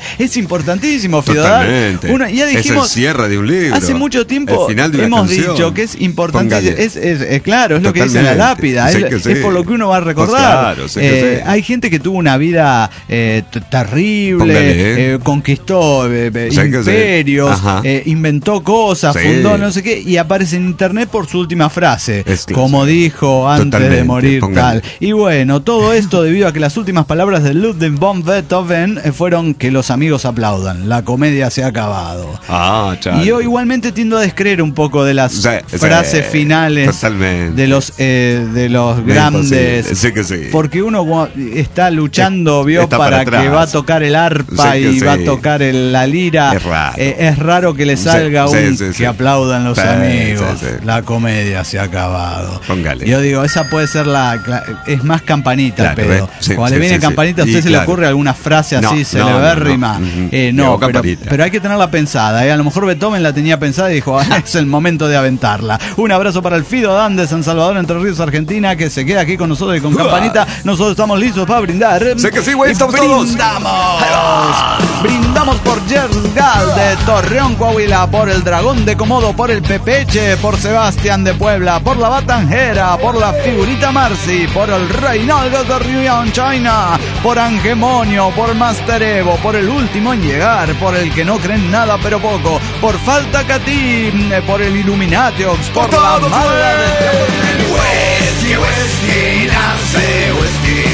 importantísimo, Fiodal. Ya dijimos, es el cierre de un libro. Hace mucho tiempo hemos dicho que es importante. Es claro, es lo que dice la lápida. Es por lo que uno va a recordar. Pues claro, hay gente que tuvo una vida terrible, conquistó imperios, inventó cosas, fundó no sé qué, y aparece en internet por su última frase, como dijo antes de morir tal. Y bueno, todo esto debido a que las últimas palabras de Ludwig von Beethoven fueron que los amigos aplaudan, la comedia se ha acabado. Y yo igualmente tiendo a descreer un poco de las frases finales de los grandes, porque uno está luchando, para que va a tocar el arpa y va a tocar la lira. Es raro que le salga que aplaudan los amigos. La comedia se ha acabado. Póngale. Yo digo, esa puede ser es más campanita, pero cuando le viene campanita, ¿a usted se le ocurre alguna frase así celebérrima? Pero hay que tenerla pensada. A lo mejor Beethoven la tenía pensada y dijo, es el momento de aventarla. Un abrazo para el Fido Dan de San Salvador, Entre Ríos, Argentina, que se queda aquí con nosotros y con campanita. Nosotros estamos listos para brindar. Sé que sí, güey, estamos todos. Brindamos por Yersgal de Torreón, Coahuila, por el Dragón de Komodo, por el Pepeche, por Sebastián de Puebla, por la Batanjera, por la Figurita Marcy, por el Reinaldo de Rion China, por Angemonio, por Master Evo, por el último en llegar, por el que no creen nada pero poco, por Falta Catín, por el Illuminatiox, por la mala de Whisky, Nancy, whisky,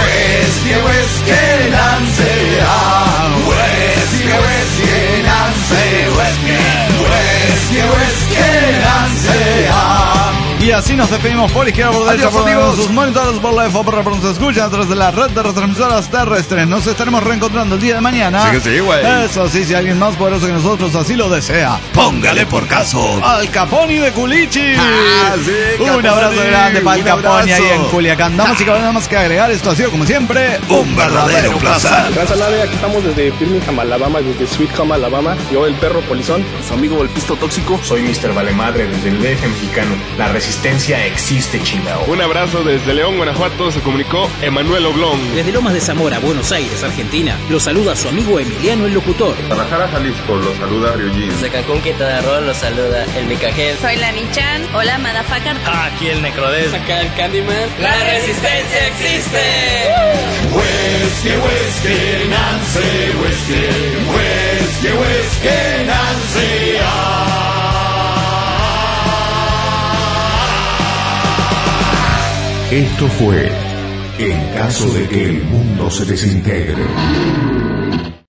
Nancy, whisky, Nancy. Y así nos despedimos por izquierda, por derecha, por sus monitores, por la FOP, por nos escuchan a través de la red de retransmisoras terrestres. Nos estaremos reencontrando el día de mañana. Sí, güey. Eso sí, si alguien más poderoso que nosotros así lo desea, póngale por caso al Caponi de Culichi. Un abrazo grande para el Caponi ahí en Culiacán. Damas y caballeros, nada más que agregar, esto ha sido como siempre un verdadero placer. Gracias a aquí estamos desde Birmingham, Alabama, desde Sweet Home, Alabama. Yo, el perro polizón, su amigo el pisto tóxico. Soy Mr. Valemadre desde el DF mexicano. La resistencia existe, chingao. Un abrazo desde León, Guanajuato. Se comunicó Emanuel Oblón. Desde Lomas de Zamora, Buenos Aires, Argentina, lo saluda su amigo Emiliano el Locutor. Guadalajara, Jalisco, lo saluda Ryujin. Desde Cancún, Quintana Roo, lo saluda el Micajel. Soy la Nichan. Hola, Madafacar. Aquí el Necrodes. Acá el Candyman. ¡La resistencia existe! Whisky, whisky, Nancy, whisky, whisky, whisky, Nancy. Esto fue En caso de que el mundo se desintegre.